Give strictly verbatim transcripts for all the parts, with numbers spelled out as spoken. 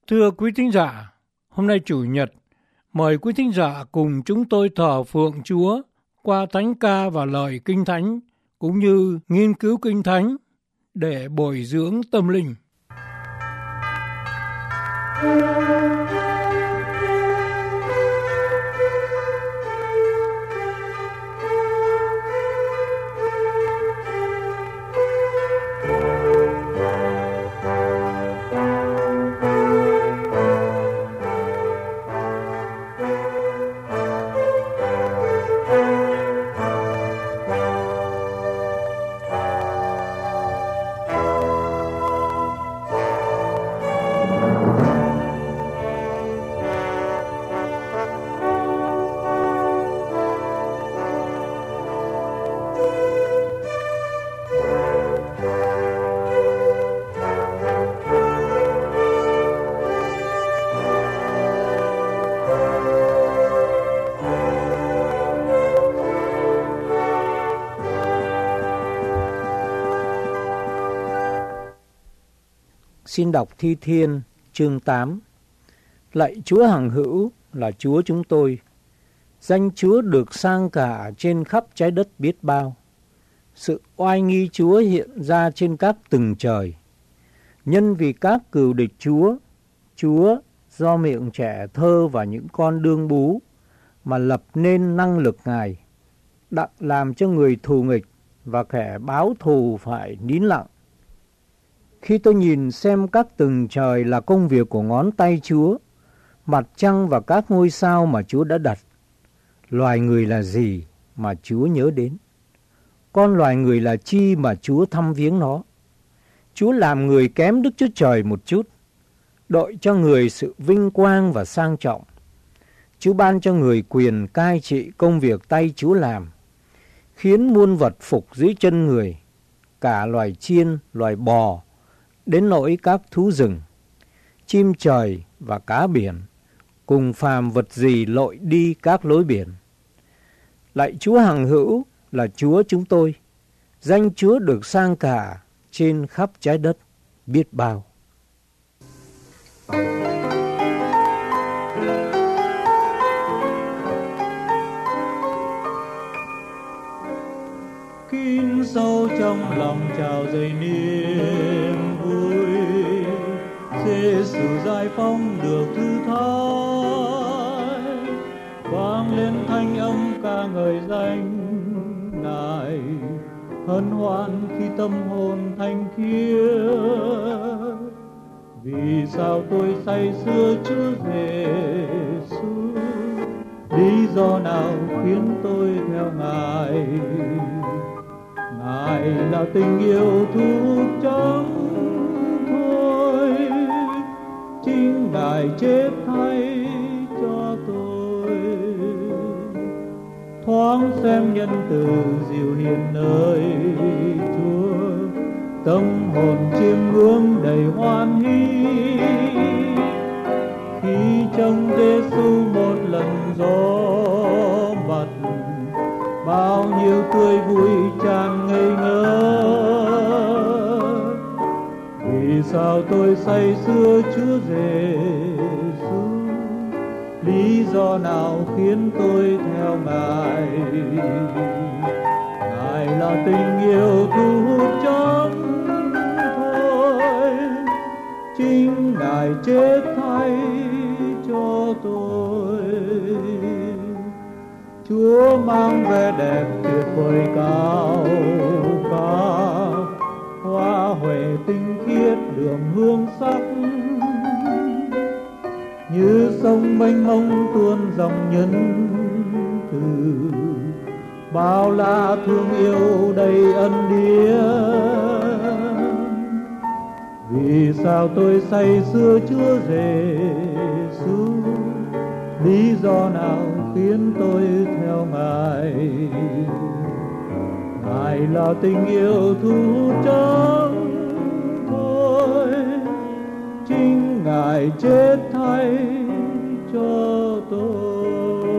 Thưa quý thính giả, hôm nay Chủ nhật, mời quý thính giả cùng chúng tôi thờ phượng Chúa qua thánh ca và lời Kinh Thánh, cũng như nghiên cứu Kinh Thánh để bồi dưỡng tâm linh. Xin đọc Thi Thiên chương tám. Lạy Chúa hằng hữu là Chúa chúng tôi, danh Chúa được sang cả trên khắp trái đất biết bao. Sự oai nghi Chúa hiện ra trên các tầng trời. Nhân vì các cừu địch Chúa, Chúa do miệng trẻ thơ và những con đương bú mà lập nên năng lực Ngài, đặng làm cho người thù nghịch và kẻ báo thù phải nín lặng. Khi tôi nhìn xem các tầng trời là công việc của ngón tay Chúa, mặt trăng và các ngôi sao mà Chúa đã đặt, loài người là gì mà Chúa nhớ đến? Con loài người là chi mà Chúa thăm viếng nó? Chúa làm người kém Đức Chúa Trời một chút, đội cho người sự vinh quang và sang trọng. Chúa ban cho người quyền cai trị công việc tay Chúa làm, khiến muôn vật phục dưới chân người, cả loài chiên, loài bò, đến nỗi các thú rừng, chim trời và cá biển, cùng phàm vật gì lội đi các lối biển. Lạy Chúa hằng hữu là Chúa chúng tôi, danh Chúa được sang cả trên khắp trái đất biết bao. Kín sâu trong lòng trào dâng niềm vui, Giê-xu giải phóng được thư thái, vang lên thanh âm ca ngợi danh Ngài, hân hoan khi tâm hồn thanh khiết. Vì sao tôi say sưa Chúa Giê-xu, lý do nào khiến tôi theo Ngài? Ngài là tình yêu thu hút chẳng thôi, chính Ngài chết thay cho tôi. Thoáng xem nhân từ dịu hiền nơi Chúa, tâm hồn chiêm ngưỡng đầy hoan hỷ. Khi trông Giê-xu một lần gió bật, bao nhiêu tươi vui tràn ngây ngơ. Vì sao tôi say sưa Chúa Giê-xu, lý do nào khiến tôi theo Ngài? Ngài là tình yêu thu hút chẳng thôi, chính Ngài chết thay cho tôi. Chúa mang vẻ đẹp tuyệt vời cao cả, hoa huệ tinh khiết đường hương sắc, như sông mênh mông tuôn dòng nhân từ, bao la thương yêu đầy ân điển. Vì sao tôi say sưa Chúa Giê-xu, lý do nào khiến tôi theo Ngài? Ngài là tình yêu thu hút chẳng thôi, chính Ngài chết thay cho tôi.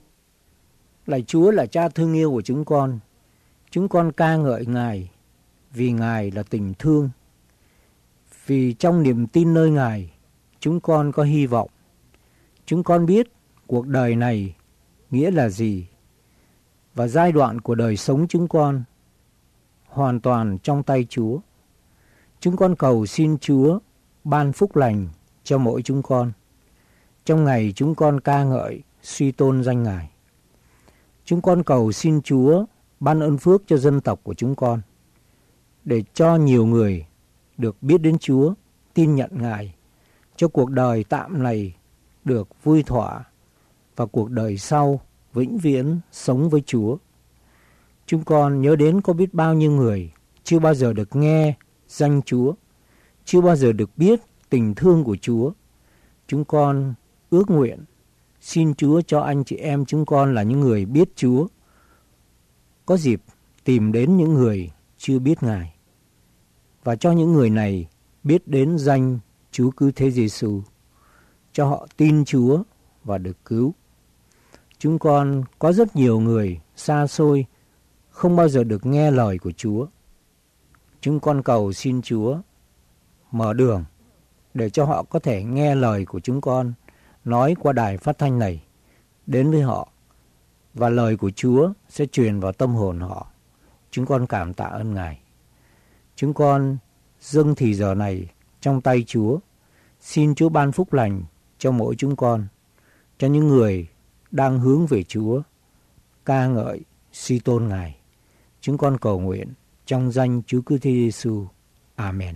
Lạy Chúa là Cha thương yêu của chúng con, chúng con ca ngợi Ngài. vì Ngài là tình thương. Vì trong niềm tin nơi Ngài, chúng con có hy vọng. Chúng con biết cuộc đời này nghĩa là gì, và giai đoạn của đời sống chúng con hoàn toàn trong tay Chúa. Chúng con cầu xin Chúa ban phúc lành cho mỗi chúng con trong ngày chúng con ca ngợi suy tôn danh Ngài. Chúng con cầu xin Chúa ban ơn phước cho dân tộc của chúng con, để cho nhiều người được biết đến Chúa, tin nhận Ngài, cho cuộc đời tạm này được vui thỏa và cuộc đời sau vĩnh viễn sống với Chúa. Chúng con nhớ đến có biết bao nhiêu người chưa bao giờ được nghe danh Chúa, chưa bao giờ được biết tình thương của Chúa. Chúng con ước nguyện xin Chúa cho anh chị em chúng con là những người biết Chúa có dịp tìm đến những người chưa biết Ngài, và cho những người này biết đến danh Chúa Cứu Thế Giêsu, cho họ tin Chúa và được cứu. Chúng con có rất nhiều người xa xôi không bao giờ được nghe lời của Chúa. Chúng con cầu xin Chúa mở đường để cho họ có thể nghe lời của chúng con nói qua đài phát thanh này đến với họ, và lời của Chúa sẽ truyền vào tâm hồn họ. Chúng con cảm tạ ơn Ngài. Chúng con dâng thì giờ này trong tay Chúa, xin Chúa ban phúc lành cho mỗi chúng con, cho những người đang hướng về Chúa, ca ngợi suy tôn Ngài. Chúng con cầu nguyện trong danh Chúa Cứu Thế Giêsu. Amen.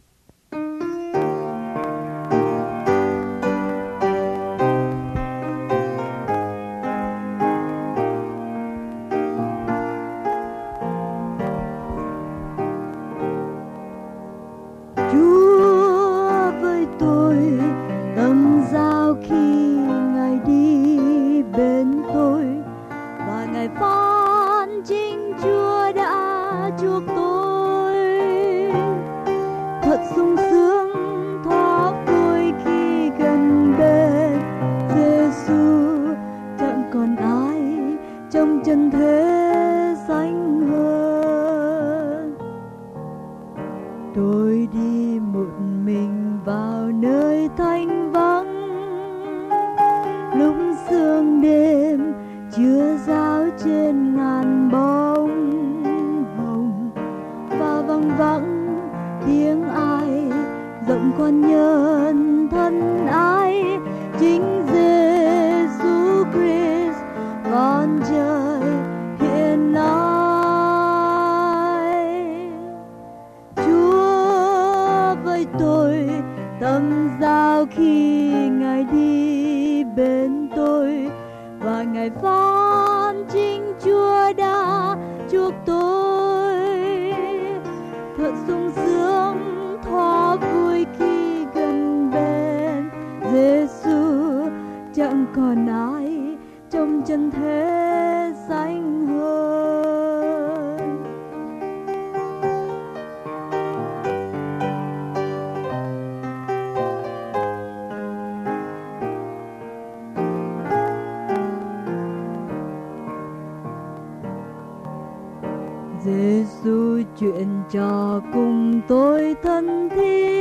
Giêsu chuyện trò cùng tôi thân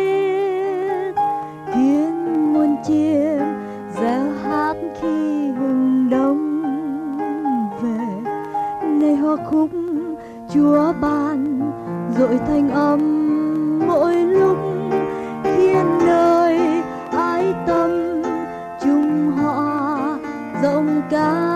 thiết, khiến muôn chim reo hát khi hừng đông về. Này hoa khúc Chúa ban dội thanh âm mỗi lúc, khiến nơi ái tâm chung họ rộng ca.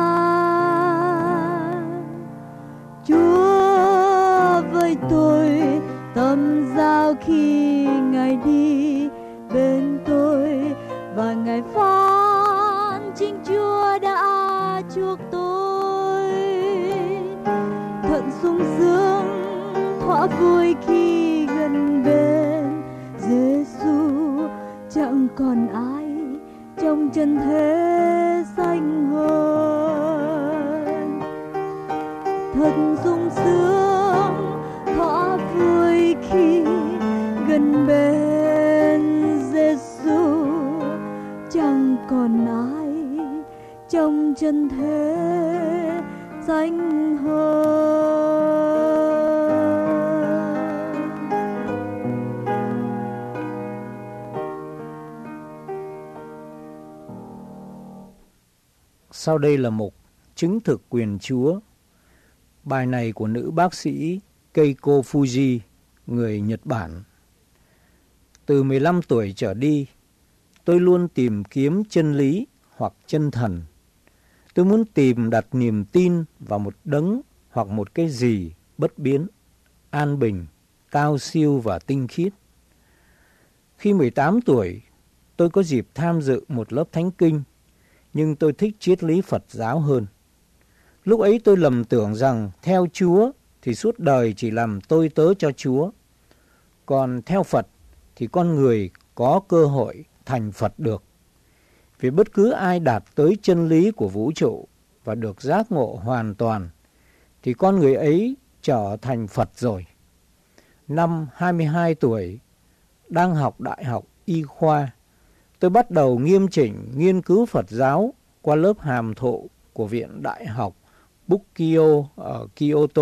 Tôi tâm giao khi Ngài đi bên tôi, và Ngài phán chính Chúa đã chuộc tôi. Thật sung sướng thỏa vui khi gần bên Giêsu, chẳng còn ai trong chân thế xanh hơn. Thật sung sướng thỏa vui khi gần bên Giêsu, chẳng còn ai trong chân thế xanh hơn. Sau đây là mục chứng thực quyền Chúa. Bài này của nữ bác sĩ Keiko Fuji, người Nhật Bản. Từ mười lăm tuổi trở đi, tôi luôn tìm kiếm chân lý hoặc chân thần. Tôi muốn tìm đặt niềm tin vào một đấng hoặc một cái gì bất biến, an bình, cao siêu và tinh khiết. Khi mười tám tuổi, tôi có dịp tham dự một lớp thánh kinh, nhưng tôi thích triết lý Phật giáo hơn. Lúc ấy tôi lầm tưởng rằng theo Chúa thì suốt đời chỉ làm tôi tớ cho Chúa. Còn theo Phật thì con người có cơ hội thành Phật được. Vì bất cứ ai đạt tới chân lý của vũ trụ và được giác ngộ hoàn toàn, thì con người ấy trở thành Phật rồi. Năm hai mươi hai tuổi, đang học đại học y khoa, tôi bắt đầu nghiêm chỉnh nghiên cứu Phật giáo qua lớp hàm thụ của Viện Đại học Bukkyo ở Kyoto.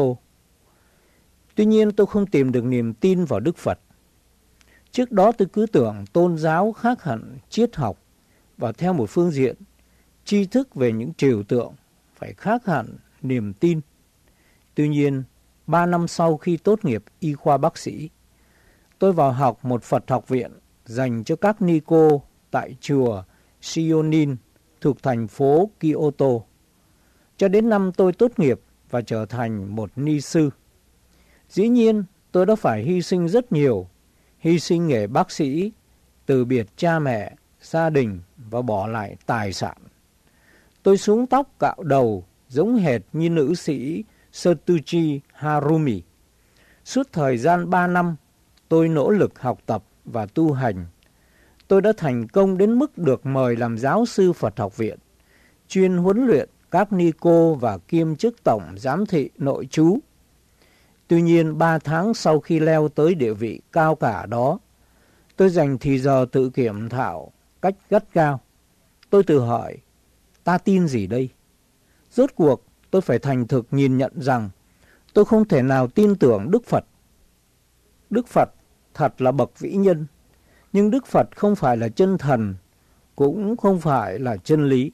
Tuy nhiên tôi không tìm được niềm tin vào Đức Phật. Trước đó tôi cứ tưởng tôn giáo khác hẳn triết học, và theo một phương diện, tri thức về những trừu tượng phải khác hẳn niềm tin. Tuy nhiên, ba năm sau khi tốt nghiệp y khoa bác sĩ, tôi vào học một Phật học viện dành cho các ni cô tại chùa Shionin thuộc thành phố Kyoto. Cho đến năm tôi tốt nghiệp và trở thành một ni sư. Dĩ nhiên, tôi đã phải hy sinh rất nhiều, hy sinh nghề bác sĩ, từ biệt cha mẹ, gia đình và bỏ lại tài sản. Tôi xuống tóc cạo đầu giống hệt như nữ sĩ Setsuchi Harumi. Suốt thời gian ba năm, tôi nỗ lực học tập và tu hành. Tôi đã thành công đến mức được mời làm giáo sư Phật học viện, chuyên huấn luyện các ni cô và kiêm chức tổng giám thị nội trú. Tuy nhiên, ba tháng sau khi leo tới địa vị cao cả đó, tôi dành thì giờ tự kiểm thảo cách gắt gao. Tôi tự hỏi, ta tin gì đây? Rốt cuộc, tôi phải thành thực nhìn nhận rằng tôi không thể nào tin tưởng Đức Phật. Đức Phật thật là bậc vĩ nhân, nhưng Đức Phật không phải là chân thần, cũng không phải là chân lý.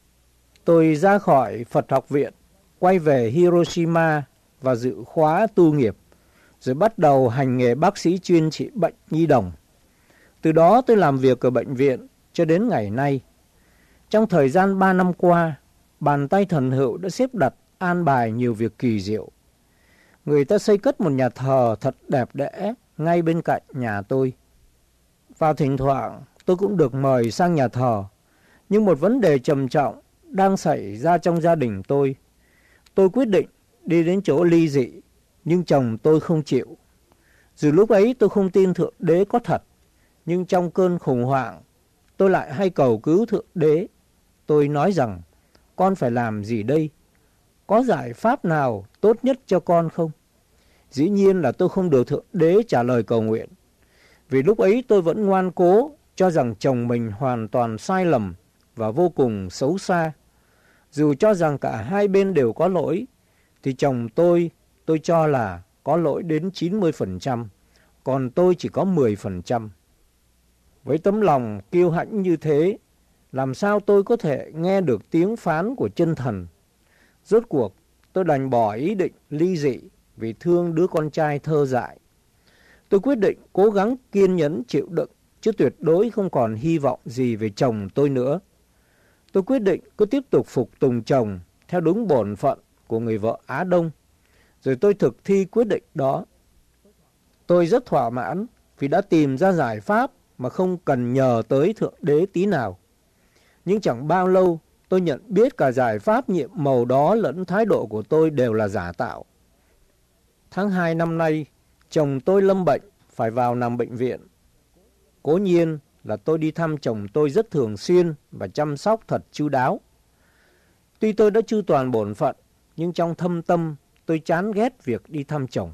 Tôi ra khỏi Phật học viện, quay về Hiroshima và dự khóa tu nghiệp, rồi bắt đầu hành nghề bác sĩ chuyên trị bệnh nhi đồng. Từ đó tôi làm việc ở bệnh viện cho đến ngày nay. Trong thời gian ba năm qua, bàn tay thần hữu đã xếp đặt an bài nhiều việc kỳ diệu. Người ta xây cất một nhà thờ thật đẹp đẽ ngay bên cạnh nhà tôi. Và thỉnh thoảng tôi cũng được mời sang nhà thờ. Nhưng một vấn đề trầm trọng đang xảy ra trong gia đình tôi. Tôi quyết định đi đến chỗ ly dị, nhưng chồng tôi không chịu. Dù lúc ấy tôi không tin Thượng Đế có thật, nhưng trong cơn khủng hoảng, tôi lại hay cầu cứu Thượng Đế. Tôi nói rằng, con phải làm gì đây? Có giải pháp nào tốt nhất cho con không? Dĩ nhiên là tôi không được Thượng Đế trả lời cầu nguyện. Vì lúc ấy tôi vẫn ngoan cố cho rằng chồng mình hoàn toàn sai lầm và vô cùng xấu xa. Dù cho rằng cả hai bên đều có lỗi, thì chồng tôi, tôi cho là có lỗi đến chín mươi phần trăm, còn tôi chỉ có mười phần trăm. Với tấm lòng kiêu hãnh như thế, làm sao tôi có thể nghe được tiếng phán của chân thần? Rốt cuộc, tôi đành bỏ ý định ly dị vì thương đứa con trai thơ dại. Tôi quyết định cố gắng kiên nhẫn chịu đựng, chứ tuyệt đối không còn hy vọng gì về chồng tôi nữa. Tôi quyết định cứ tiếp tục phục tùng chồng theo đúng bổn phận của người vợ Á Đông. Rồi tôi thực thi quyết định đó. Tôi rất thỏa mãn vì đã tìm ra giải pháp mà không cần nhờ tới Thượng Đế tí nào. Nhưng chẳng bao lâu tôi nhận biết cả giải pháp nhiệm màu đó lẫn thái độ của tôi đều là giả tạo. Tháng hai năm nay, chồng tôi lâm bệnh, phải vào nằm bệnh viện. Cố nhiên là tôi đi thăm chồng tôi rất thường xuyên và chăm sóc thật chu đáo. Tuy tôi đã chu toàn bổn phận, nhưng trong thâm tâm tôi chán ghét việc đi thăm chồng.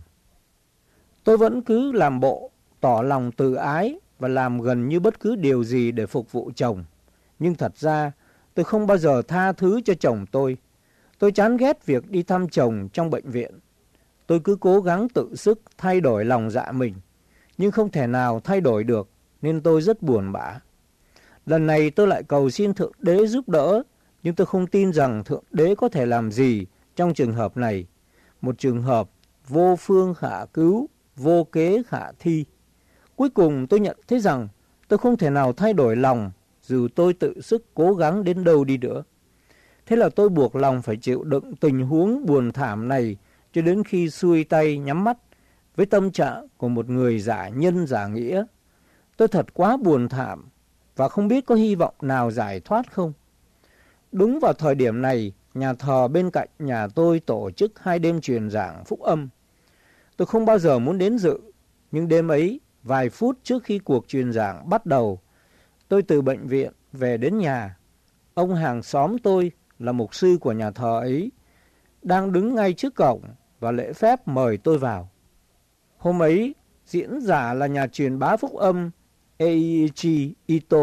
Tôi vẫn cứ làm bộ, tỏ lòng từ ái và làm gần như bất cứ điều gì để phục vụ chồng. Nhưng thật ra tôi không bao giờ tha thứ cho chồng tôi. Tôi chán ghét việc đi thăm chồng trong bệnh viện. Tôi cứ cố gắng tự sức thay đổi lòng dạ mình, nhưng không thể nào thay đổi được, nên tôi rất buồn bã. Lần này tôi lại cầu xin Thượng Đế giúp đỡ, Nhưng tôi không tin rằng Thượng Đế có thể làm gì trong trường hợp này, một trường hợp vô phương khả cứu, vô kế khả thi. Cuối cùng tôi nhận thấy rằng tôi không thể nào thay đổi lòng dù tôi tự sức cố gắng đến đâu đi nữa. Thế là tôi buộc lòng phải chịu đựng tình huống buồn thảm này cho đến khi xuôi tay nhắm mắt với tâm trạng của một người giả nhân giả nghĩa. Tôi thật quá buồn thảm và không biết có hy vọng nào giải thoát không. Đúng vào thời điểm này, nhà thờ bên cạnh nhà tôi tổ chức hai đêm truyền giảng phúc âm. Tôi không bao giờ muốn đến dự, nhưng đêm ấy, vài phút trước khi cuộc truyền giảng bắt đầu, tôi từ bệnh viện về đến nhà. Ông hàng xóm tôi là mục sư của nhà thờ ấy, đang đứng ngay trước cổng và lễ phép mời tôi vào. Hôm ấy, diễn giả là nhà truyền bá phúc âm Eiichi Ito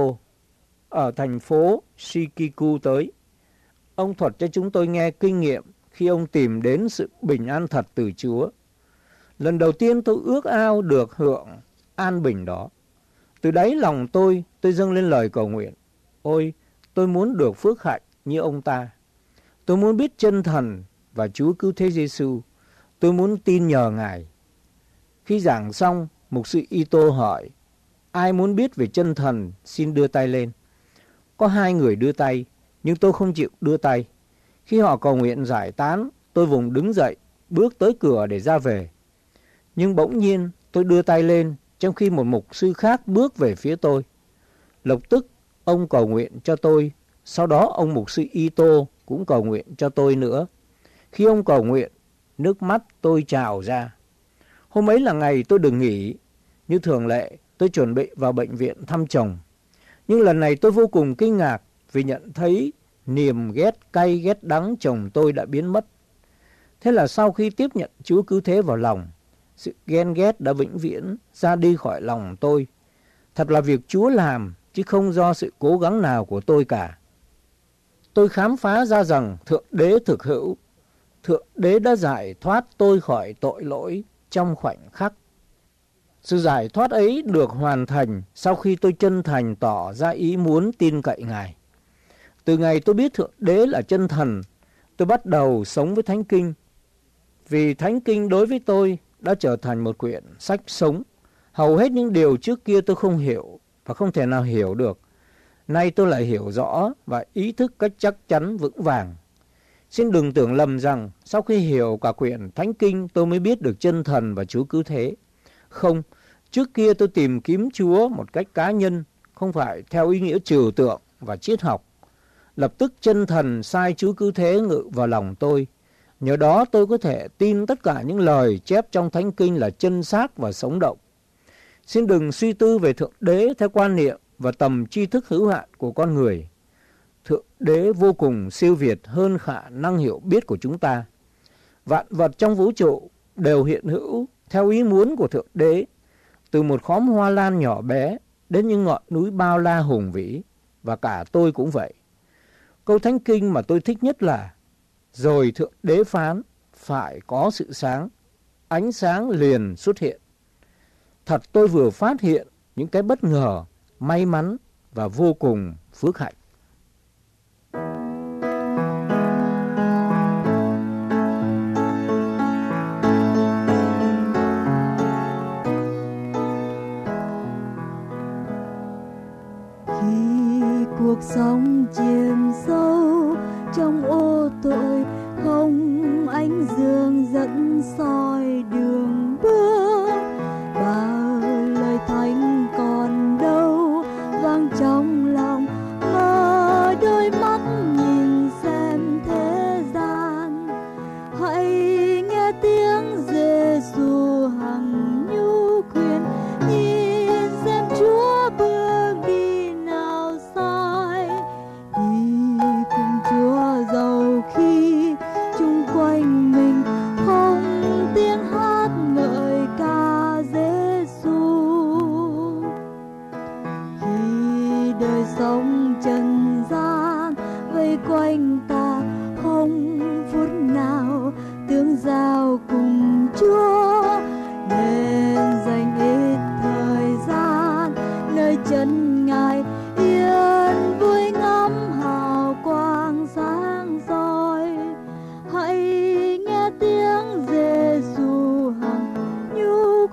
ở thành phố Shikiku tới. Ông thuật cho chúng tôi nghe kinh nghiệm khi ông tìm đến sự bình an thật từ Chúa. Lần đầu tiên tôi ước ao được hưởng an bình đó. Từ đáy lòng tôi, tôi dâng lên lời cầu nguyện. Ôi, tôi muốn được phước hạnh như ông ta. Tôi muốn biết chân thần và Chúa Cứu Thế Giêsu. Tôi muốn tin nhờ Ngài. Khi giảng xong, mục sư Ito hỏi, ai muốn biết về chân thần xin đưa tay lên. Có hai người đưa tay, nhưng tôi không chịu đưa tay. Khi họ cầu nguyện giải tán, tôi vùng đứng dậy, bước tới cửa để ra về. Nhưng bỗng nhiên tôi đưa tay lên, trong khi một mục sư khác bước về phía tôi. Lập tức ông cầu nguyện cho tôi, sau đó ông mục sư Ito cũng cầu nguyện cho tôi nữa. Khi ông cầu nguyện, nước mắt tôi trào ra. Hôm ấy là ngày tôi được nghỉ. Như thường lệ, tôi chuẩn bị vào bệnh viện thăm chồng. Nhưng lần này tôi vô cùng kinh ngạc vì nhận thấy niềm ghét cay ghét đắng chồng tôi đã biến mất. Thế là sau khi tiếp nhận Chúa Cứu Thế vào lòng, sự ghen ghét đã vĩnh viễn ra đi khỏi lòng tôi. Thật là việc Chúa làm, chứ không do sự cố gắng nào của tôi cả. Tôi khám phá ra rằng Thượng Đế thực hữu. Thượng Đế đã giải thoát tôi khỏi tội lỗi trong khoảnh khắc. Sự giải thoát ấy được hoàn thành sau khi tôi chân thành tỏ ra ý muốn tin cậy Ngài. Từ ngày tôi biết Thượng Đế là chân thần, tôi bắt đầu sống với Thánh Kinh. Vì Thánh Kinh đối với tôi đã trở thành một quyển sách sống. Hầu hết những điều trước kia tôi không hiểu và không thể nào hiểu được, nay tôi lại hiểu rõ và ý thức cách chắc chắn vững vàng. Xin đừng tưởng lầm rằng sau khi hiểu cả quyển Thánh Kinh tôi mới biết được chân thần và Chúa Cứu Thế. Không, trước kia tôi tìm kiếm Chúa một cách cá nhân, không phải theo ý nghĩa trừu tượng và triết học. Lập tức chân thần sai Chúa Cứu Thế ngự vào lòng tôi. Nhờ đó tôi có thể tin tất cả những lời chép trong Thánh Kinh là chân xác và sống động. Xin đừng suy tư về Thượng Đế theo quan niệm và tầm tri thức hữu hạn của con người. Thượng Đế vô cùng siêu việt hơn khả năng hiểu biết của chúng ta. Vạn vật trong vũ trụ đều hiện hữu theo ý muốn của Thượng Đế, từ một khóm hoa lan nhỏ bé đến những ngọn núi bao la hùng vĩ, và cả tôi cũng vậy. Câu Thánh Kinh mà tôi thích nhất là: rồi Thượng Đế phán, phải có sự sáng, ánh sáng liền xuất hiện. Thật tôi vừa phát hiện những cái bất ngờ, may mắn và vô cùng phước hạnh. Khi cuộc sống chìm sâu trong ô tội, không ánh dương dẫn soi đường bước, bao lời thánh còn đâu vang trong lòng, ngờ đôi mắt nhìn xem thế gian. Hãy nghe tiếng Giêsu hằng nhu khuyên, nhìn xem Chúa bước đi nào sai. Vì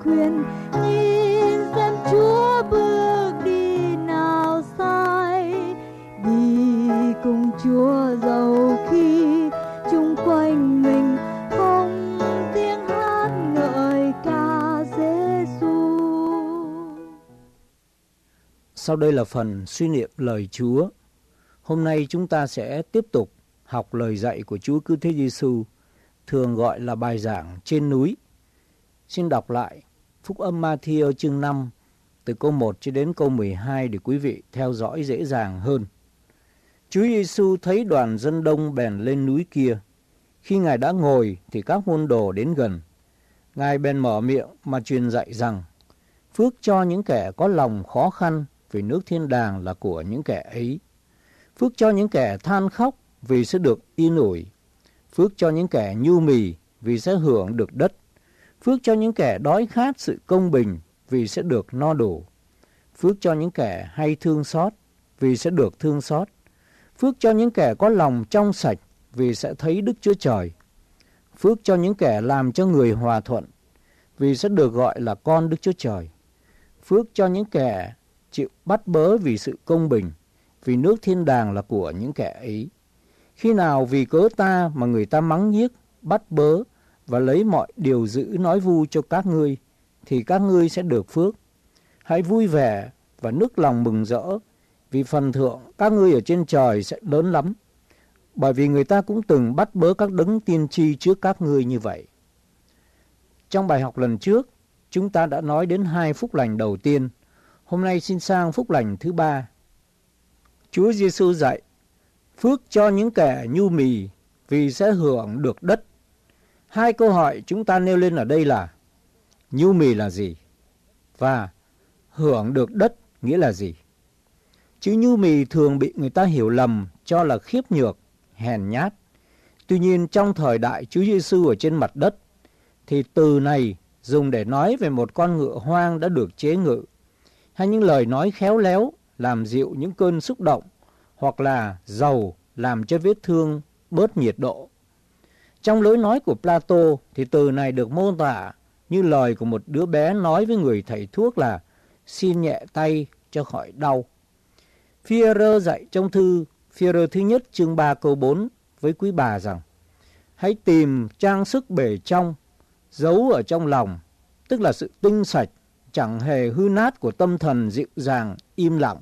khuyên, nhìn xem Chúa bước đi nào sai. Đi cùng Chúa dầu khi chung quanh mình không tiếng hát ngợi ca Giêsu. Sau đây là phần suy niệm lời Chúa. Hôm nay chúng ta sẽ tiếp tục học lời dạy của Chúa Cứu Thế Giêsu, thường gọi là bài giảng trên núi. Xin đọc lại Phúc âm Ma-thi-ơ chương năm từ câu một cho đến câu mười hai để quý vị theo dõi dễ dàng hơn. Chúa Giêsu thấy đoàn dân đông bèn lên núi kia. Khi Ngài đã ngồi thì các môn đồ đến gần. Ngài bèn mở miệng mà truyền dạy rằng: phước cho những kẻ có lòng khó khăn, vì nước thiên đàng là của những kẻ ấy. Phước cho những kẻ than khóc, vì sẽ được yên ủi. Phước cho những kẻ nhu mì, vì sẽ hưởng được đất. Phước cho những kẻ đói khát sự công bình, vì sẽ được no đủ. Phước cho những kẻ hay thương xót, vì sẽ được thương xót. Phước cho những kẻ có lòng trong sạch, vì sẽ thấy Đức Chúa Trời. Phước cho những kẻ làm cho người hòa thuận, vì sẽ được gọi là con Đức Chúa Trời. Phước cho những kẻ chịu bắt bớ vì sự công bình, vì nước thiên đàng là của những kẻ ấy. Khi nào vì cớ ta mà người ta mắng nhiếc, bắt bớ và lấy mọi điều dữ nói vu cho các ngươi, thì các ngươi sẽ được phước. Hãy vui vẻ và nức lòng mừng rỡ, vì phần thưởng các ngươi ở trên trời sẽ lớn lắm. Bởi vì người ta cũng từng bắt bớ các đấng tiên tri trước các ngươi như vậy. Trong bài học lần trước, chúng ta đã nói đến hai phúc lành đầu tiên. Hôm nay xin sang phúc lành thứ ba. Chúa Giêsu dạy: phước cho những kẻ nhu mì, vì sẽ hưởng được đất. Hai câu hỏi chúng ta nêu lên ở đây là: nhu mì là gì? Và hưởng được đất nghĩa là gì? Chữ nhu mì thường bị người ta hiểu lầm cho là khiếp nhược, hèn nhát. Tuy nhiên trong thời đại Chúa Giêsu ở trên mặt đất, thì từ này dùng để nói về một con ngựa hoang đã được chế ngự, hay những lời nói khéo léo làm dịu những cơn xúc động, hoặc là dầu làm cho vết thương bớt nhiệt độ. Trong lối nói của Plato thì từ này được mô tả như lời của một đứa bé nói với người thầy thuốc là xin nhẹ tay cho khỏi đau. Phi-e-rơ dạy trong thư Phi-e-rơ thứ nhất chương ba câu bốn với quý bà rằng: hãy tìm trang sức bề trong, giấu ở trong lòng, tức là sự tinh sạch, chẳng hề hư nát của tâm thần dịu dàng, im lặng.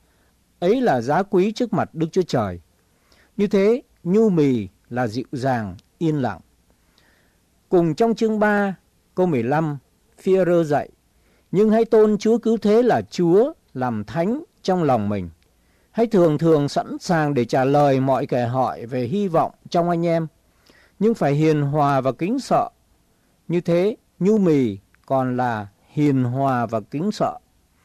Ấy là giá quý trước mặt Đức Chúa Trời. Như thế, nhu mì là dịu dàng, yên lặng. Cùng trong chương ba, câu mười lăm, Phi-e-rơ dạy: nhưng hãy tôn Chúa Cứu Thế là Chúa, làm thánh trong lòng mình. Hãy thường thường sẵn sàng để trả lời mọi kẻ hỏi về hy vọng trong anh em, nhưng phải hiền hòa và kính sợ. Như thế, nhu mì còn là hiền hòa và kính sợ.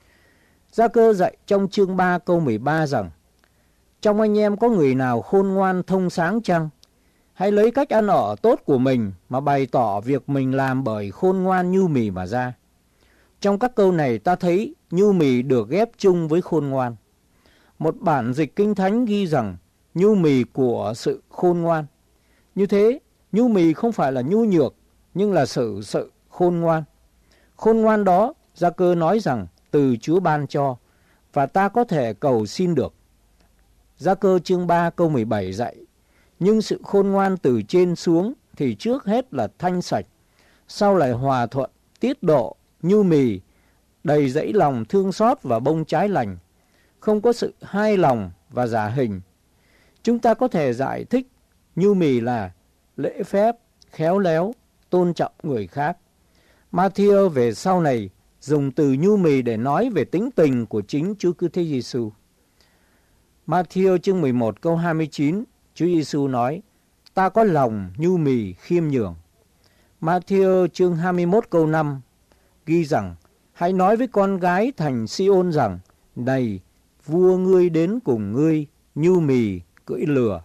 Gia-cơ dạy trong chương ba câu mười ba rằng: trong anh em có người nào khôn ngoan thông sáng chăng? Hãy lấy cách ăn ở tốt của mình mà bày tỏ việc mình làm bởi khôn ngoan nhu mì mà ra. Trong các câu này ta thấy nhu mì được ghép chung với khôn ngoan. Một bản dịch Kinh Thánh ghi rằng nhu mì của sự khôn ngoan. Như thế, nhu mì không phải là nhu nhược, nhưng là sự sự khôn ngoan. Khôn ngoan đó, Gia-cơ nói rằng từ Chúa ban cho, và ta có thể cầu xin được. Gia-cơ chương ba câu mười bảy dạy: nhưng sự khôn ngoan từ trên xuống thì trước hết là thanh sạch, sau lại hòa thuận, tiết độ, nhu mì, đầy dẫy lòng thương xót và bông trái lành, không có sự hai lòng và giả hình. Chúng ta có thể giải thích nhu mì là lễ phép, khéo léo, tôn trọng người khác. Ma-thi-ơ về sau này dùng từ nhu mì để nói về tính tình của chính Chúa Cứu Thế Giêsu. Ma-thi-ơ chương mười một câu hai mươi chín, Chúa Giêsu nói: ta có lòng nhu mì khiêm nhường. Ma-thi-ơ chương hai mươi mốt câu năm ghi rằng: hãy nói với con gái thành Si-ôn rằng: này, vua ngươi đến cùng ngươi, nhu mì cưỡi lừa.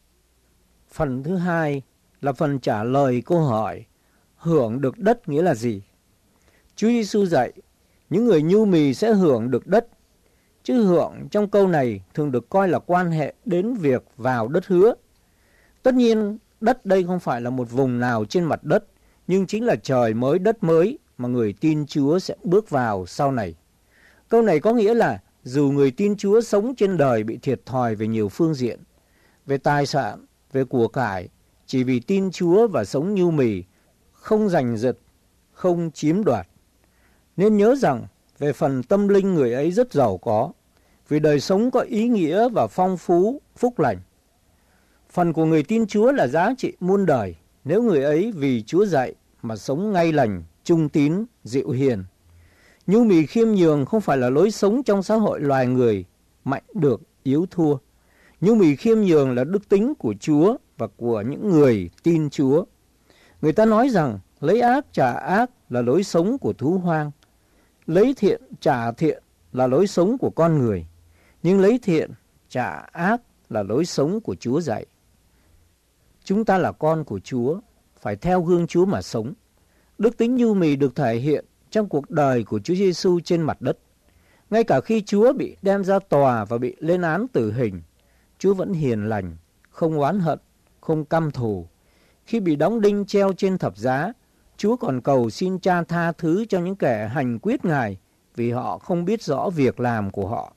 Phần thứ hai là phần trả lời câu hỏi hưởng được đất nghĩa là gì. Chúa Giêsu dạy những người nhu mì sẽ hưởng được đất. Chữ hưởng trong câu này thường được coi là quan hệ đến việc vào đất hứa. Tất nhiên, đất đây không phải là một vùng nào trên mặt đất, nhưng chính là trời mới đất mới mà người tin Chúa sẽ bước vào sau này. Câu này có nghĩa là dù người tin Chúa sống trên đời bị thiệt thòi về nhiều phương diện, về tài sản, về của cải, chỉ vì tin Chúa và sống nhu mì, không giành giật, không chiếm đoạt. Nên nhớ rằng về phần tâm linh người ấy rất giàu có, vì đời sống có ý nghĩa và phong phú, phúc lành. Phần của người tin Chúa là giá trị muôn đời, nếu người ấy vì Chúa dạy mà sống ngay lành, trung tín, dịu hiền. Nhu mì khiêm nhường không phải là lối sống trong xã hội loài người, mạnh được, yếu thua. Nhu mì khiêm nhường là đức tính của Chúa và của những người tin Chúa. Người ta nói rằng lấy ác trả ác là lối sống của thú hoang, lấy thiện trả thiện là lối sống của con người, nhưng lấy thiện trả ác là lối sống của Chúa dạy. Chúng ta là con của Chúa, phải theo gương Chúa mà sống. Đức tính nhu mì được thể hiện trong cuộc đời của Chúa Giêsu trên mặt đất. Ngay cả khi Chúa bị đem ra tòa và bị lên án tử hình, Chúa vẫn hiền lành, không oán hận, không căm thù. Khi bị đóng đinh treo trên thập giá, Chúa còn cầu xin Cha tha thứ cho những kẻ hành quyết Ngài vì họ không biết rõ việc làm của họ.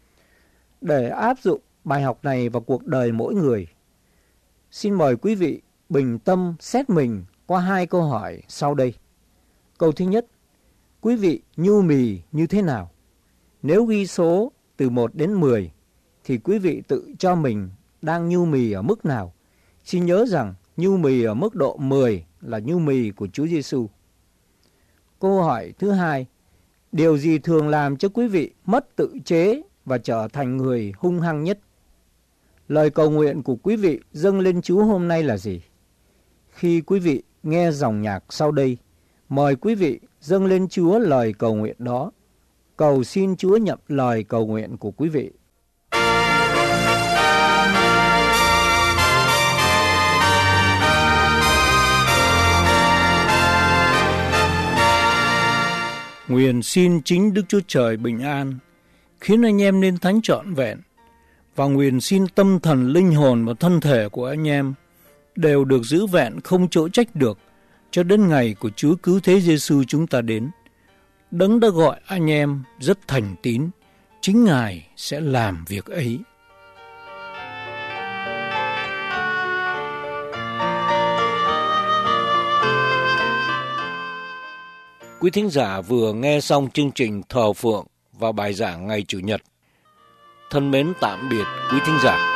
Để áp dụng bài học này vào cuộc đời mỗi người, xin mời quý vị bình tâm xét mình qua hai câu hỏi sau đây. Câu thứ nhất, quý vị nhu mì như thế nào? Nếu ghi số từ một đến mười, thì quý vị tự cho mình đang nhu mì ở mức nào? Xin nhớ rằng nhu mì ở mức độ mười là nhu mì của Chúa Giêsu. Câu hỏi thứ hai, điều gì thường làm cho quý vị mất tự chế và trở thành người hung hăng nhất? Lời cầu nguyện của quý vị dâng lên Chúa hôm nay là gì? Khi quý vị nghe dòng nhạc sau đây, mời quý vị dâng lên Chúa lời cầu nguyện đó. Cầu xin Chúa nhận lời cầu nguyện của quý vị. Nguyện xin chính Đức Chúa Trời bình an, khiến anh em nên thánh trọn vẹn, và nguyện xin tâm thần, linh hồn và thân thể của anh em đều được giữ vẹn không chỗ trách được cho đến ngày của Chúa Cứu Thế Giêsu chúng ta đến. Đấng đã gọi anh em rất thành tín, chính Ngài sẽ làm việc ấy. Quý thính giả vừa nghe xong chương trình Thờ Phượng và bài giảng ngày Chủ nhật. Thân mến tạm biệt quý thính giả.